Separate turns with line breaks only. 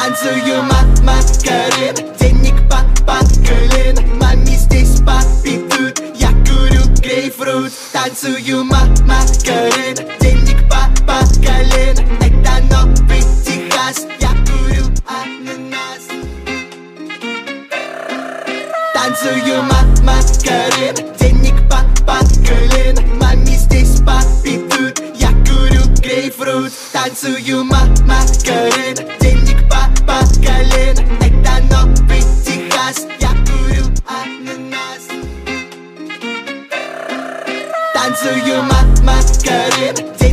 Танцую Макарен, денег по колено. Маме здесь папе тут, я курю грейпфрут. Танцую Макарен, денег по колено. Это новый Техас, я курю ананас. Танцую Макарен, денег по колено. Маме здесь папе тут, я курю грейпфрут. Танцую Макарен, денег по колено. Это новый Техас, я курю ананас. Танцую Макарен.